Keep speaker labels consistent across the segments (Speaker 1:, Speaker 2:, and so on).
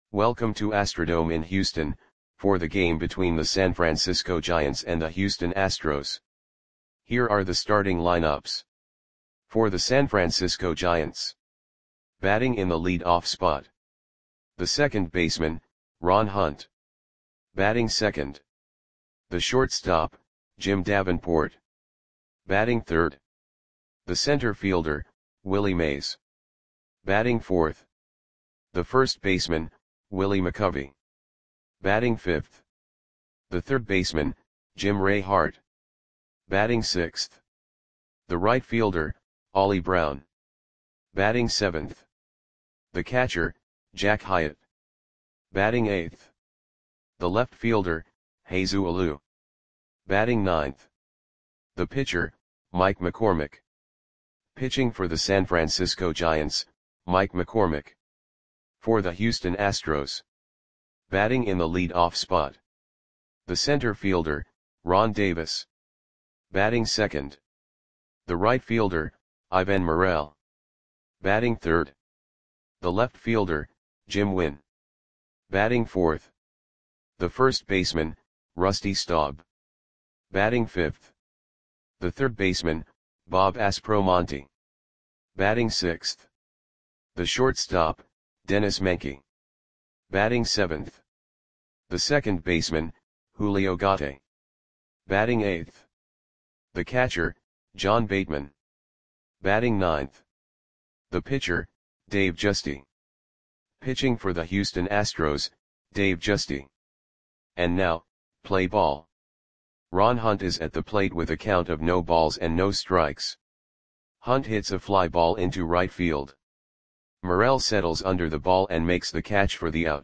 Speaker 1: Welcome to Astrodome in Houston, for the game between the San Francisco Giants and the Houston Astros. Here are the starting lineups. For the San Francisco Giants. Batting in the lead-off spot. The second baseman, Ron Hunt. Batting second. The shortstop, Jim Davenport. Batting third. The center fielder, Willie Mays. Batting fourth. The first baseman, Willie McCovey. Batting fifth. The third baseman, Jim Ray Hart. Batting sixth. The right fielder, Ollie Brown. Batting seventh. The catcher, Jack Hyatt. Batting eighth. The left fielder, Jesus Alou. Batting ninth. The pitcher, Mike McCormick. Pitching for the San Francisco Giants, Mike McCormick. For the Houston Astros. Batting in the lead-off spot. The center fielder, Ron Davis. Batting second. The right fielder, Ivan Morel. Batting third. The left fielder, Jim Wynn. Batting fourth. The first baseman, Rusty Staub. Batting fifth. The third baseman, Bob Aspromonte. Batting sixth. The shortstop, Dennis Menke. Batting seventh. The second baseman, Julio Gate. Batting eighth. The catcher, John Bateman. Batting ninth. The pitcher, Dave Giusti. Pitching for the Houston Astros, Dave Giusti. And now, play ball. Ron Hunt is at the plate with a count of no balls and no strikes. Hunt hits a fly ball into right field. Morel settles under the ball and makes the catch for the out.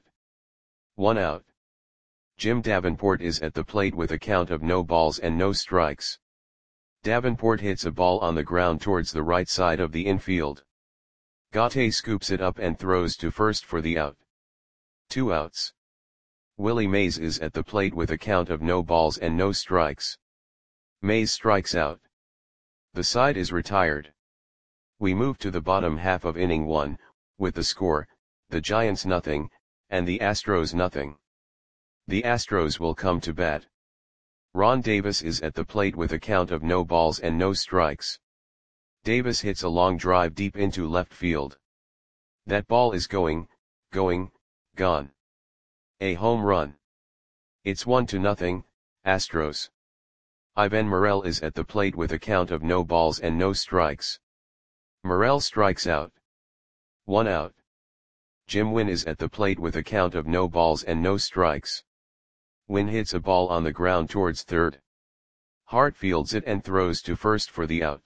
Speaker 1: 1 out. Jim Davenport is at the plate with a count of no balls and no strikes. Davenport hits a ball on the ground towards the right side of the infield. Gate scoops it up and throws to first for the out. 2 outs. Willie Mays is at the plate with a count of no balls and no strikes. Mays strikes out. The side is retired. We move to the bottom half of inning 1, with the score, the Giants nothing, and the Astros nothing. The Astros will come to bat. Ron Davis is at the plate with a count of no balls and no strikes. Davis hits a long drive deep into left field. That ball is gone. A home run. It's 1-0, Astros. Ivan Morel is at the plate with a count of no balls and no strikes. Morel strikes out. 1 out. Jim Wynn is at the plate with a count of no balls and no strikes. Wynn hits a ball on the ground towards third. Hart fields it and throws to first for the out.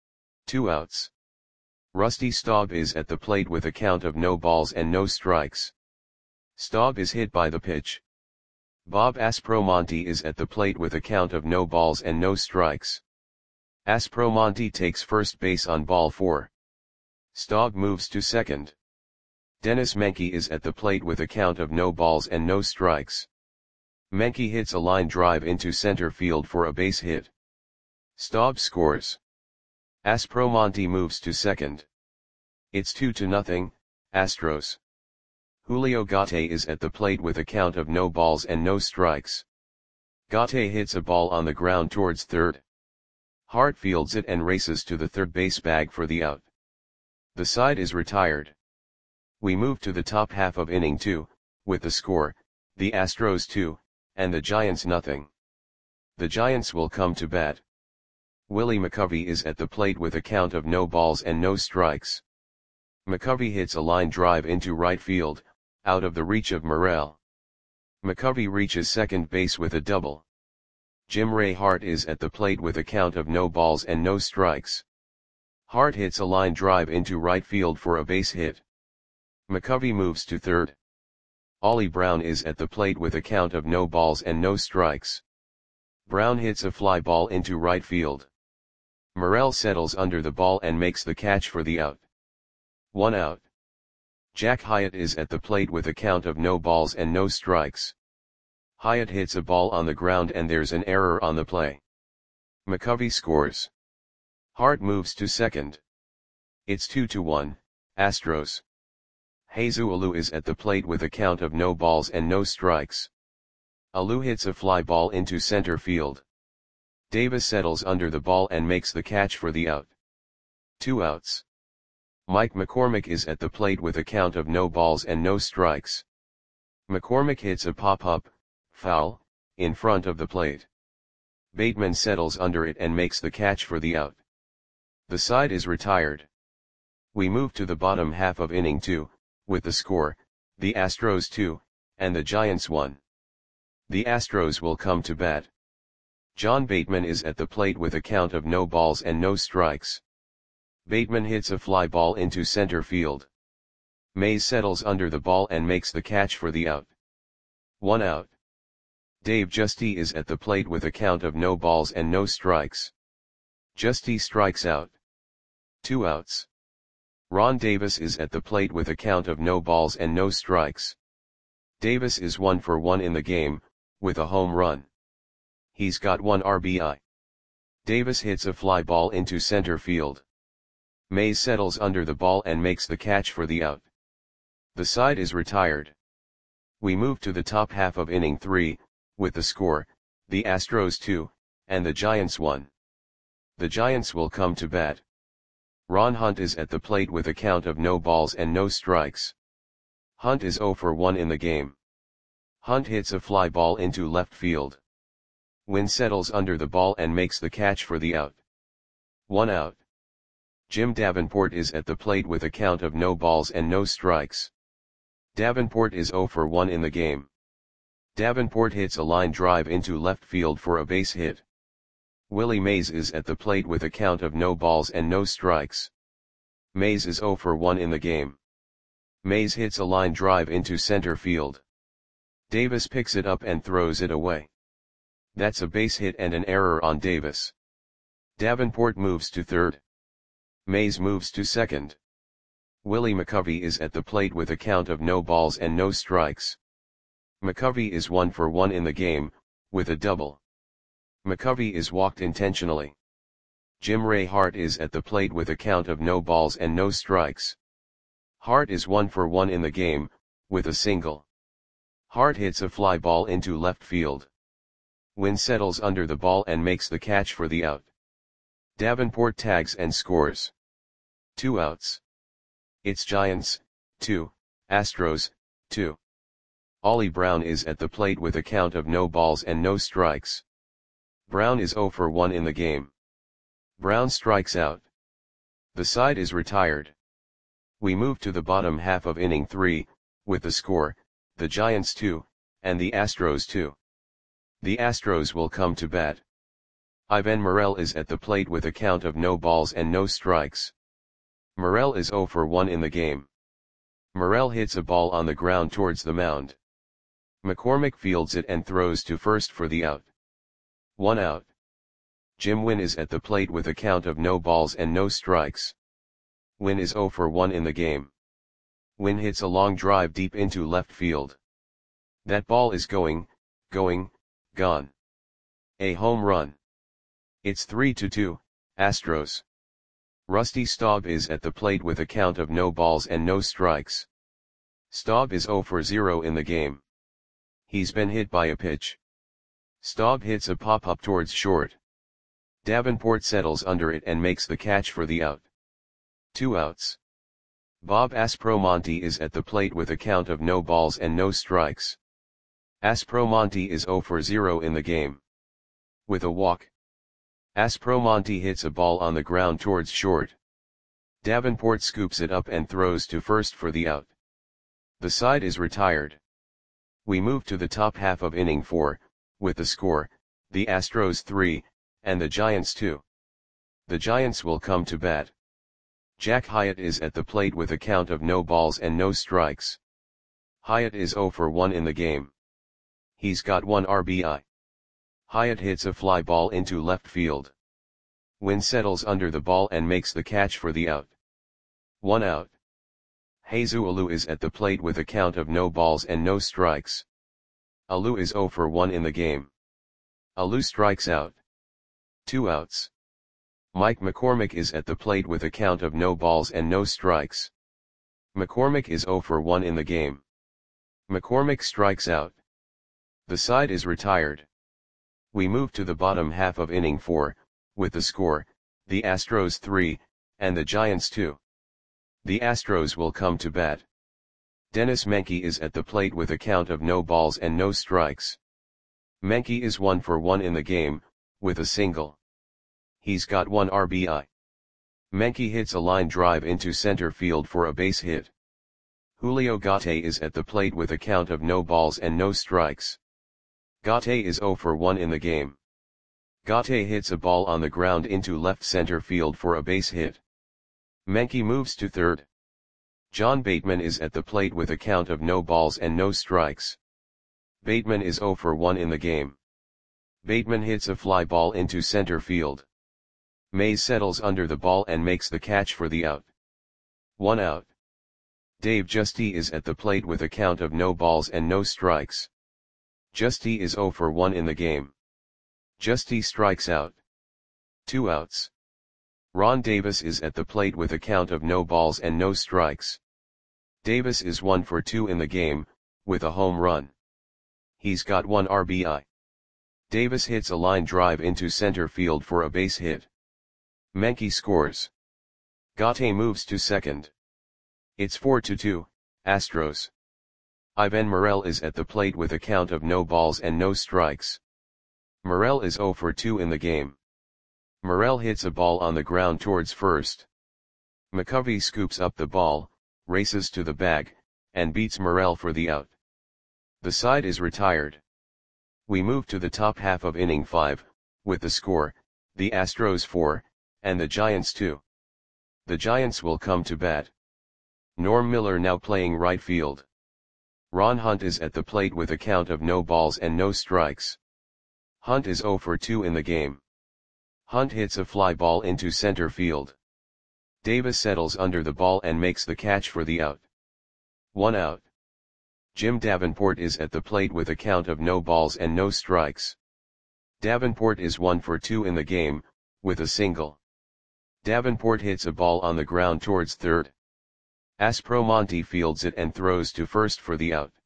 Speaker 1: 2 outs. Rusty Staub is at the plate with a count of no balls and no strikes. Staub is hit by the pitch. Bob Aspromonte is at the plate with a count of no balls and no strikes. Aspromonte takes first base on ball 4. Staub moves to second. Dennis Menke is at the plate with a count of no balls and no strikes. Menke hits a line drive into center field for a base hit. Staub scores. Aspromonte moves to second. It's 2-0, Astros. Julio Gate is at the plate with a count of no balls and no strikes. Gate hits a ball on the ground towards third. Hart fields it and races to the third base bag for the out. The side is retired. We move to the top half of inning 2, with the score, the Astros 2, and the Giants nothing. The Giants will come to bat. Willie McCovey is at the plate with a count of no balls and no strikes. McCovey hits a line drive into right field, out of the reach of Morel. McCovey reaches second base with a double. Jim Ray Hart is at the plate with a count of no balls and no strikes. Hart hits a line drive into right field for a base hit. McCovey moves to third. Ollie Brown is at the plate with a count of no balls and no strikes. Brown hits a fly ball into right field. Morel settles under the ball and makes the catch for the out. 1 out. Jack Hyatt is at the plate with a count of no balls and no strikes. Hyatt hits a ball on the ground and there's an error on the play. McCovey scores. Hart moves to second. It's 2-1, Astros. Jesus Alou is at the plate with a count of no balls and no strikes. Alou hits a fly ball into center field. Davis settles under the ball and makes the catch for the out. 2 outs. Mike McCormick is at the plate with a count of no balls and no strikes. McCormick hits a pop-up, foul, in front of the plate. Bateman settles under it and makes the catch for the out. The side is retired. We move to the bottom half of inning 2, with the score, the Astros 2, and the Giants 1. The Astros will come to bat. John Bateman is at the plate with a count of no balls and no strikes. Bateman hits a fly ball into center field. Mays settles under the ball and makes the catch for the out. 1 out. Dave Giusti is at the plate with a count of no balls and no strikes. Giusti strikes out. 2 outs. Ron Davis is at the plate with a count of no balls and no strikes. Davis is 1 for 1 in the game, with a home run. He's got 1 RBI. Davis hits a fly ball into center field. Mays settles under the ball and makes the catch for the out. The side is retired. We move to the top half of inning 3, with the score, the Astros 2, and the Giants 1. The Giants will come to bat. Ron Hunt is at the plate with a count of no balls and no strikes. Hunt is 0 for 1 in the game. Hunt hits a fly ball into left field. Wynn settles under the ball and makes the catch for the out. 1 out. Jim Davenport is at the plate with a count of no balls and no strikes. Davenport is 0 for 1 in the game. Davenport hits a line drive into left field for a base hit. Willie Mays is at the plate with a count of no balls and no strikes. Mays is 0 for 1 in the game. Mays hits a line drive into center field. Davis picks it up and throws it away. That's a base hit and an error on Davis. Davenport moves to third. Mays moves to second. Willie McCovey is at the plate with a count of no balls and no strikes. McCovey is 1 for 1 in the game, with a double. McCovey is walked intentionally. Jim Ray Hart is at the plate with a count of no balls and no strikes. Hart is 1 for 1 in the game, with a single. Hart hits a fly ball into left field. Wynn settles under the ball and makes the catch for the out. Davenport tags and scores. 2 outs. It's Giants, 2, Astros, 2. Ollie Brown is at the plate with a count of no balls and no strikes. Brown is 0 for 1 in the game. Brown strikes out. The side is retired. We move to the bottom half of inning 3, with the score, the Giants 2, and the Astros 2. The Astros will come to bat. Ivan Morel is at the plate with a count of no balls and no strikes. Morel is 0 for 1 in the game. Morel hits a ball on the ground towards the mound. McCormick fields it and throws to first for the out. 1 out. Jim Wynn is at the plate with a count of no balls and no strikes. Wynn is 0 for 1 in the game. Wynn hits a long drive deep into left field. That ball is gone. A home run. It's 3-2, Astros. Rusty Staub is at the plate with a count of no balls and no strikes. Staub is 0 for 0 in the game. He's been hit by a pitch. Staub hits a pop-up towards short. Davenport settles under it and makes the catch for the out. 2 outs. Bob Aspromonte is at the plate with a count of no balls and no strikes. Aspromonte is 0 for 0 in the game. With a walk. Aspromonte hits a ball on the ground towards short. Davenport scoops it up and throws to first for the out. The side is retired. We move to the top half of inning 4, with the score, the Astros 3, and the Giants 2. The Giants will come to bat. Jack Hyatt is at the plate with a count of no balls and no strikes. Hyatt is 0 for 1 in the game. He's got 1 RBI. Hyatt hits a fly ball into left field. Wynn settles under the ball and makes the catch for the out. 1 out. Jesus Alou is at the plate with a count of no balls and no strikes. Alou is 0 for 1 in the game. Alou strikes out. 2 outs. Mike McCormick is at the plate with a count of no balls and no strikes. McCormick is 0 for 1 in the game. McCormick strikes out. The side is retired. We move to the bottom half of inning 4, with the score, the Astros 3, and the Giants 2. The Astros will come to bat. Dennis Menke is at the plate with a count of no balls and no strikes. Menke is 1 for 1 in the game, with a single. He's got 1 RBI. Menke hits a line drive into center field for a base hit. Julio Gate is at the plate with a count of no balls and no strikes. Gate is 0 for 1 in the game. Gate hits a ball on the ground into left center field for a base hit. Menke moves to third. John Bateman is at the plate with a count of no balls and no strikes. Bateman is 0 for 1 in the game. Bateman hits a fly ball into center field. Mays settles under the ball and makes the catch for the out. 1 out. Dave Giusti is at the plate with a count of no balls and no strikes. Giusti is 0 for 1 in the game. Giusti strikes out. 2 outs. Ron Davis is at the plate with a count of no balls and no strikes. Davis is 1 for 2 in the game, with a home run. He's got 1 RBI. Davis hits a line drive into center field for a base hit. Menke scores. Gate moves to second. It's 4-2, Astros. Ivan Morel is at the plate with a count of no balls and no strikes. Morel is 0 for 2 in the game. Morel hits a ball on the ground towards first. McCovey scoops up the ball, races to the bag, and beats Morel for the out. The side is retired. We move to the top half of inning 5, with the score, the Astros 4, and the Giants 2. The Giants will come to bat. Norm Miller now playing right field. Ron Hunt is at the plate with a count of no balls and no strikes. Hunt is 0 for 2 in the game. Hunt hits a fly ball into center field. Davis settles under the ball and makes the catch for the out. 1 out. Jim Davenport is at the plate with a count of no balls and no strikes. Davenport is 1 for 2 in the game, with a single. Davenport hits a ball on the ground towards third. Aspromonte fields it and throws to first for the out.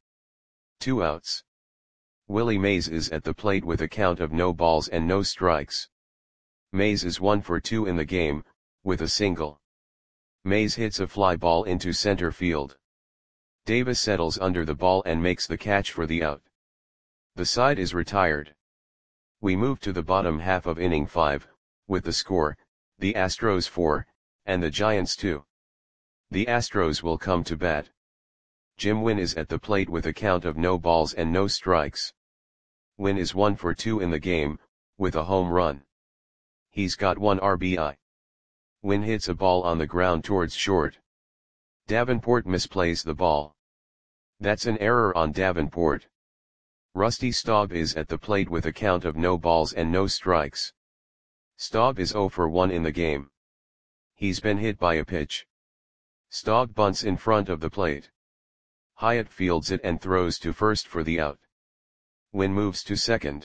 Speaker 1: 2 outs. Willie Mays is at the plate with a count of no balls and no strikes. Mays is 1 for 2 in the game, with a single. Mays hits a fly ball into center field. Davis settles under the ball and makes the catch for the out. The side is retired. We move to the bottom half of inning 5, with the score, the Astros 4, and the Giants 2. The Astros will come to bat. Jim Wynn is at the plate with a count of no balls and no strikes. Wynn is 1 for 2 in the game, with a home run. He's got 1 RBI. Wynn hits a ball on the ground towards short. Davenport misplays the ball. That's an error on Davenport. Rusty Staub is at the plate with a count of no balls and no strikes. Staub is 0 for 1 in the game. He's been hit by a pitch. Staub bunts in front of the plate. Hyatt fields it and throws to first for the out. Wynn moves to second.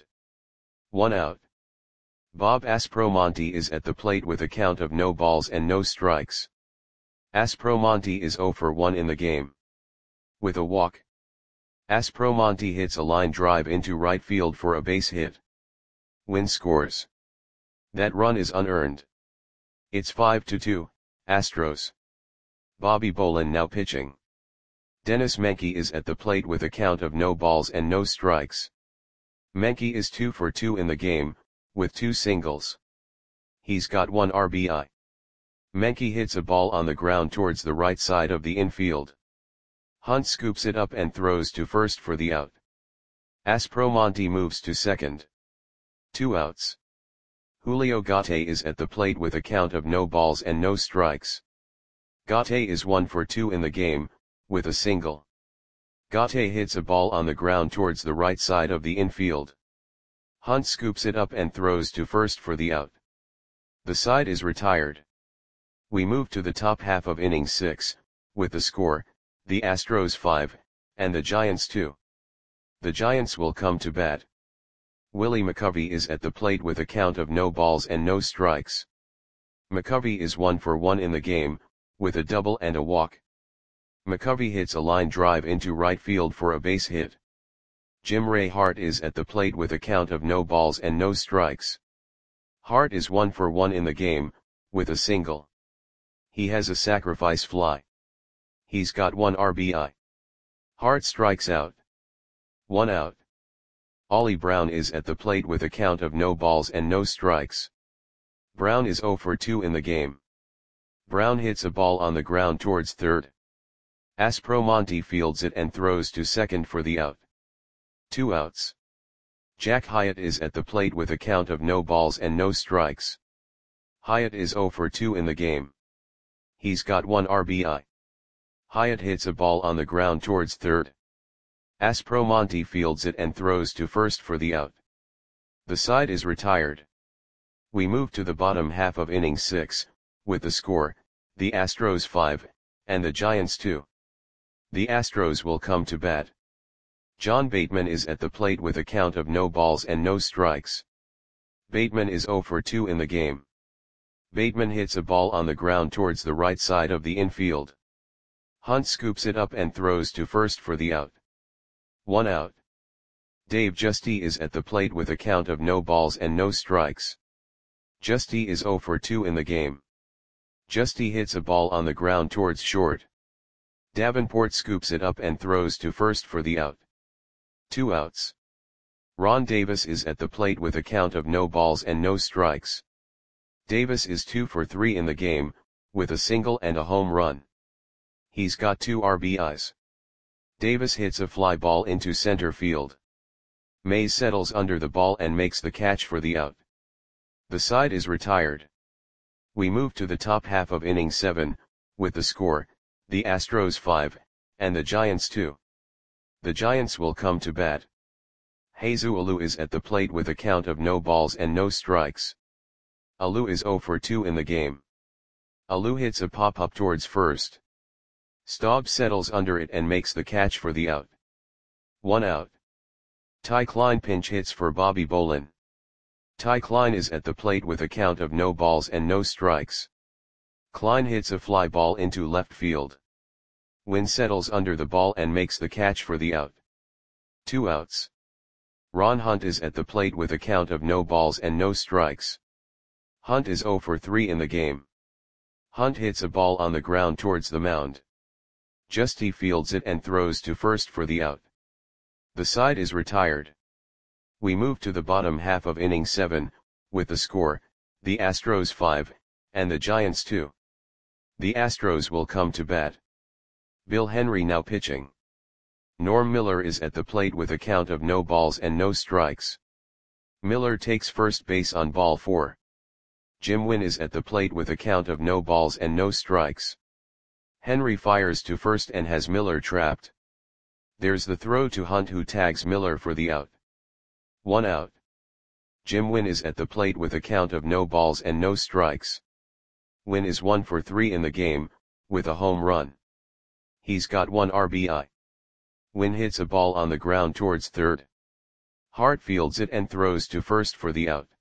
Speaker 1: 1 out. Bob Aspromonte is at the plate with a count of no balls and no strikes. Aspromonte is 0 for 1 in the game. With a walk. Aspromonte hits a line drive into right field for a base hit. Wynn scores. That run is unearned. It's 5-2, Astros. Bobby Bolin now pitching. Dennis Menke is at the plate with a count of no balls and no strikes. Menke is 2 for 2 in the game, with 2 singles. He's got 1 RBI. Menke hits a ball on the ground towards the right side of the infield. Hunt scoops it up and throws to first for the out. Aspromonte moves to second. 2 outs. Julio Gate is at the plate with a count of no balls and no strikes. Gate is 1 for 2 in the game, with a single. Gate hits a ball on the ground towards the right side of the infield. Hunt scoops it up and throws to first for the out. The side is retired. We move to the top half of inning 6, with the score, the Astros 5, and the Giants 2. The Giants will come to bat. Willie McCovey is at the plate with a count of no balls and no strikes. McCovey is 1 for 1 in the game, with a double and a walk. McCovey hits a line drive into right field for a base hit. Jim Ray Hart is at the plate with a count of no balls and no strikes. Hart is 1 for 1 in the game, with a single. He has a sacrifice fly. He's got 1 RBI. Hart strikes out. 1 out. Ollie Brown is at the plate with a count of no balls and no strikes. Brown is 0 for 2 in the game. Brown hits a ball on the ground towards third. Aspromonte fields it and throws to second for the out. 2 outs. Jack Hyatt is at the plate with a count of no balls and no strikes. Hyatt is 0 for 2 in the game. He's got 1 RBI. Hyatt hits a ball on the ground towards third. Aspromonte fields it and throws to first for the out. The side is retired. We move to the bottom half of inning 6, with the score, the Astros 5, and the Giants 2. The Astros will come to bat. John Bateman is at the plate with a count of no balls and no strikes. Bateman is 0 for 2 in the game. Bateman hits a ball on the ground towards the right side of the infield. Hunt scoops it up and throws to first for the out. 1 out. Dave Giusti is at the plate with a count of no balls and no strikes. Giusti is 0 for 2 in the game. Giusti hits a ball on the ground towards short. Davenport scoops it up and throws to first for the out. 2 outs. Ron Davis is at the plate with a count of no balls and no strikes. Davis is 2 for 3 in the game, with a single and a home run. He's got 2 RBIs. Davis hits a fly ball into center field. Mays settles under the ball and makes the catch for the out. The side is retired. We move to the top half of inning 7, with the score, the Astros 5, and the Giants 2. The Giants will come to bat. Jesus Alou is at the plate with a count of no balls and no strikes. Alou is 0 for 2 in the game. Alou hits a pop-up towards first. Staub settles under it and makes the catch for the out. 1 out. Ty Klein pinch hits for Bobby Bolin. Ty Klein is at the plate with a count of no balls and no strikes. Klein hits a fly ball into left field. Wynn settles under the ball and makes the catch for the out. 2 outs. Ron Hunt is at the plate with a count of no balls and no strikes. Hunt is 0 for 3 in the game. Hunt hits a ball on the ground towards the mound. Giusti fields it and throws to first for the out. The side is retired. We move to the bottom half of inning 7, with the score, the Astros 5, and the Giants 2. The Astros will come to bat. Bill Henry now pitching. Norm Miller is at the plate with a count of no balls and no strikes. Miller takes first base on ball 4. Jim Wynn is at the plate with a count of no balls and no strikes. Henry fires to first and has Miller trapped. There's the throw to Hunt, who tags Miller for the out. 1 out. Jim Wynn is at the plate with a count of no balls and no strikes. Wynn is 1 for 3 in the game, with a home run. He's got 1 RBI. Wynn hits a ball on the ground towards third. Hart fields it and throws to first for the out.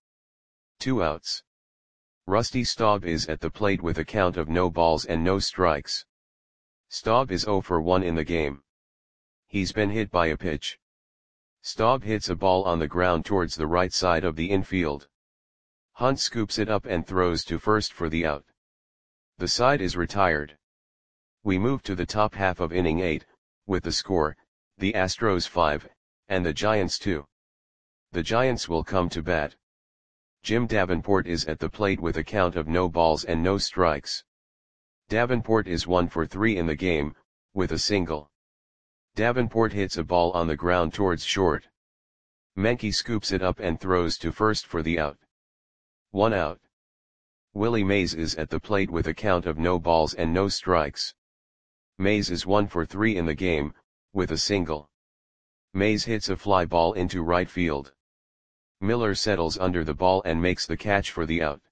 Speaker 1: 2 outs. Rusty Staub is at the plate with a count of no balls and no strikes. Staub is 0 for 1 in the game. He's been hit by a pitch. Staub hits a ball on the ground towards the right side of the infield. Hunt scoops it up and throws to first for the out. The side is retired. We move to the top half of inning 8, with the score, the Astros 5, and the Giants 2. The Giants will come to bat. Jim Davenport is at the plate with a count of no balls and no strikes. Davenport is 1 for 3 in the game, with a single. Davenport hits a ball on the ground towards short. Menke scoops it up and throws to first for the out. 1 out. Willie Mays is at the plate with a count of no balls and no strikes. Mays is 1 for 3 in the game, with a single. Mays hits a fly ball into right field. Miller settles under the ball and makes the catch for the out.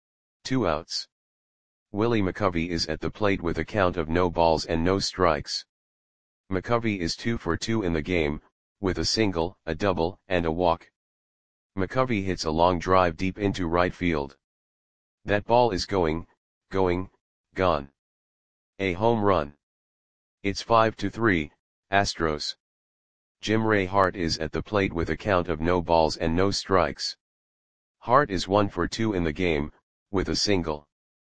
Speaker 1: 2 outs. Willie McCovey is at the plate with a count of no balls and no strikes. McCovey is 2 for 2 in the game, with a single, a double, and a walk. McCovey hits a long drive deep into right field. That ball is gone. A home run. It's 5-3, Astros. Jim Ray Hart is at the plate with a count of no balls and no strikes. Hart is 1 for 2 in the game, with a single.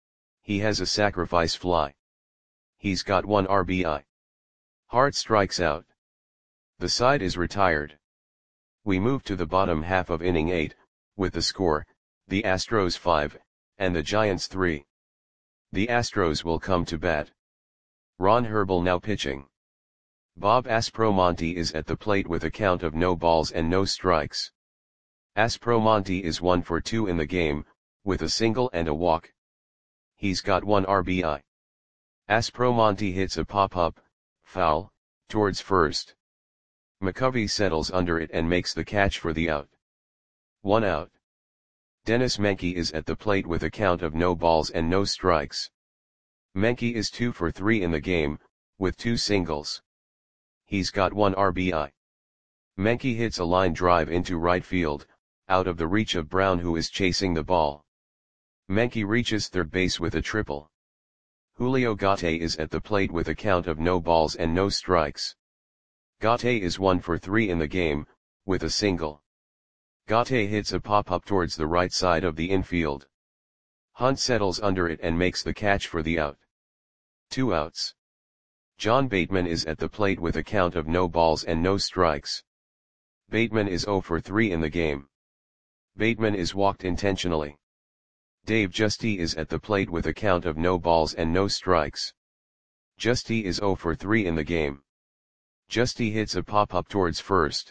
Speaker 1: He has a sacrifice fly. He's got 1 RBI. Hart strikes out. The side is retired. We move to the bottom half of inning 8, with the score, the Astros 5, and the Giants 3. The Astros will come to bat. Ron Herbel now pitching. Bob Aspromonte is at the plate with a count of no balls and no strikes. Aspromonte is 1 for 2 in the game, with a single and a walk. He's got 1 RBI. Aspromonte hits a pop-up, foul, towards first. McCovey settles under it and makes the catch for the out. 1 out. Dennis Menke is at the plate with a count of no balls and no strikes. Menke is 2 for 3 in the game, with 2 singles. He's got 1 RBI. Menke hits a line drive into right field, out of the reach of Brown, who is chasing the ball. Menke reaches third base with a triple. Julio Gate is at the plate with a count of no balls and no strikes. Gate is 1 for 3 in the game, with a single. Gate hits a pop-up towards the right side of the infield. Hunt settles under it and makes the catch for the out. 2 outs. John Bateman is at the plate with a count of no balls and no strikes. Bateman is 0 for 3 in the game. Bateman is walked intentionally. Dave Giusti is at the plate with a count of no balls and no strikes. Giusti is 0 for 3 in the game. Giusti hits a pop-up towards first.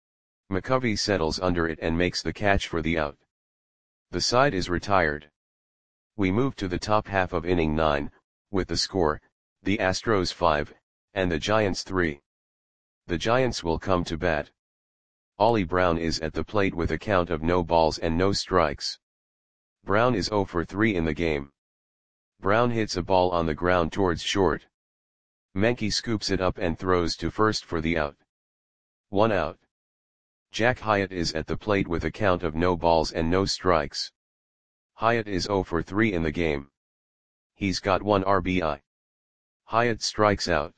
Speaker 1: McCovey settles under it and makes the catch for the out. The side is retired. We move to the top half of inning 9, with the score, the Astros 5, and the Giants 3. The Giants will come to bat. Ollie Brown is at the plate with a count of no balls and no strikes. Brown is 0 for 3 in the game. Brown hits a ball on the ground towards short. Menke scoops it up and throws to first for the out. 1 out. Jack Hyatt is at the plate with a count of no balls and no strikes. Hyatt is 0 for 3 in the game. He's got 1 RBI. Hyatt strikes out.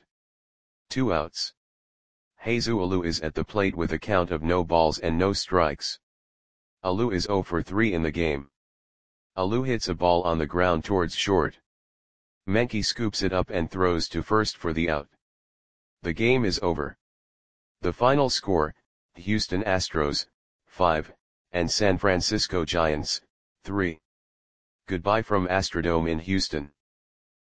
Speaker 1: 2 outs. Jesus Alou is at the plate with a count of no balls and no strikes. Alou is 0 for 3 in the game. Alou hits a ball on the ground towards short. Menke scoops it up and throws to first for the out. The game is over. The final score, Houston Astros, 5, and San Francisco Giants, 3. Goodbye from Astrodome in Houston.